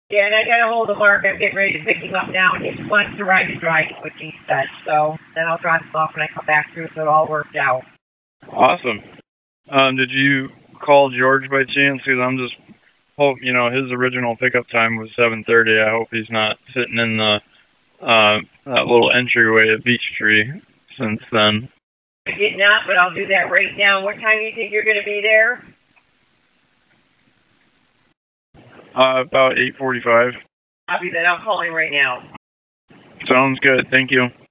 Yeah, and I got a hold of Mark. I'm getting ready to pick him up now. He wants to ride his bike, which he said. So then I'll drop him off when I come back through, so it all worked out. Awesome. Did you call George by chance? Because I'm just hope his original pickup time was 7:30. I hope he's not sitting in the that little entryway at Beechtree since then. I did not, but I'll do that right now. What time do you think you're going to be there? About 8:45. Copy that. I'll call him right now. Sounds good. Thank you.